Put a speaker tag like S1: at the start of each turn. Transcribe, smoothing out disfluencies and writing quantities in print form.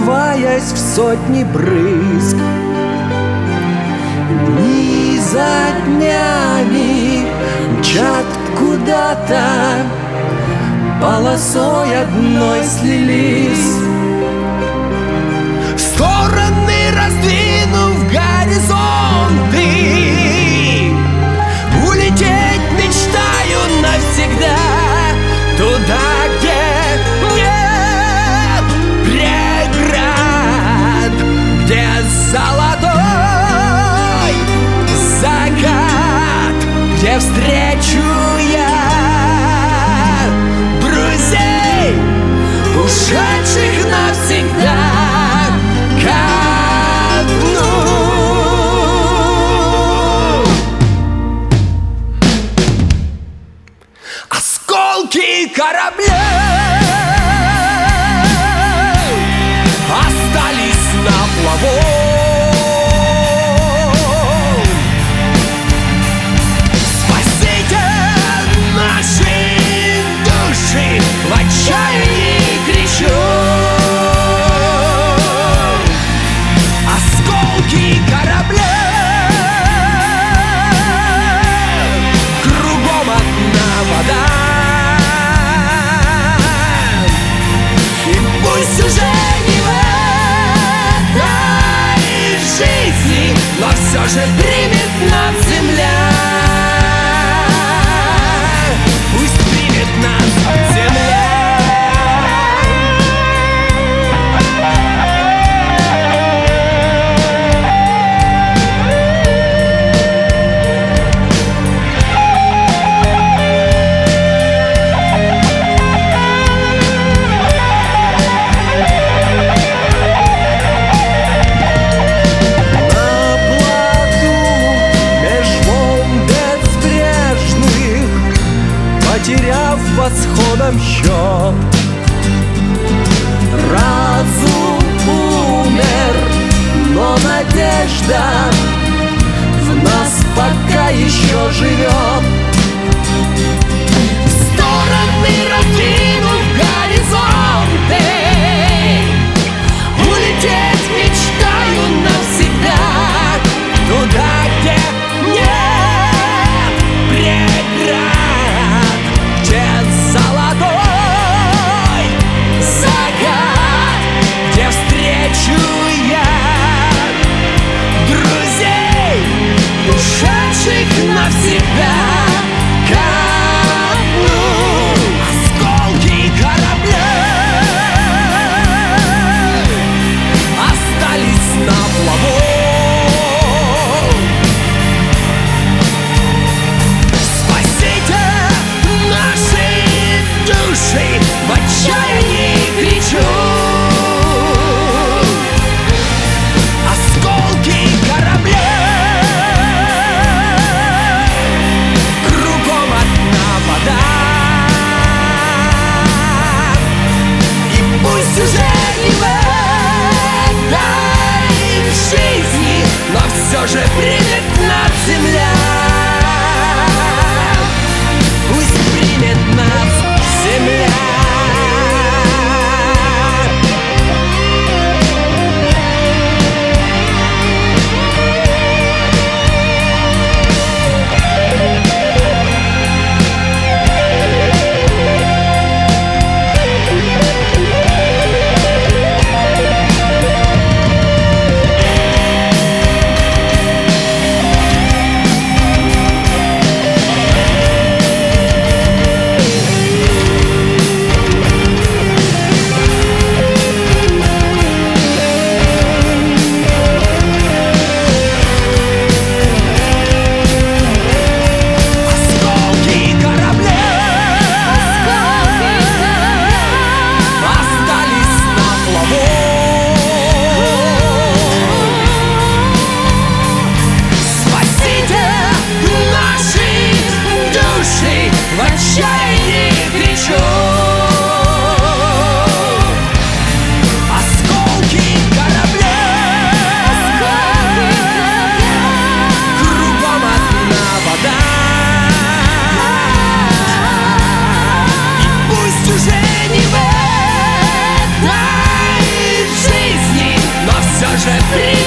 S1: впиваясь в сотни брызг. Дни за днями мчат куда-то, полосой одной слились. В стороны раздвинув горизонты, улететь мечтаю навсегда, туда, где нет преград, где золотой закат, где встречу я друзей, ушедших навсегда ко дну. Осколки кораблей остались на плаву. Спасите наши души, в отчаянии кричу. Осколки кораблей, кругом одна вода. И пусть уже не в этой жизни, но все же примет нас земля. Пусть примет нас земля. Потеряв восходом счет, разум умер, но надежда в нас пока еще живет. В стороны раздвинув горизонты, улететь мечтаю навсегда, туда, где нет преград, где золотой закат, где встречу я друзей, ушедших навсегда ко дну. Осколки Зря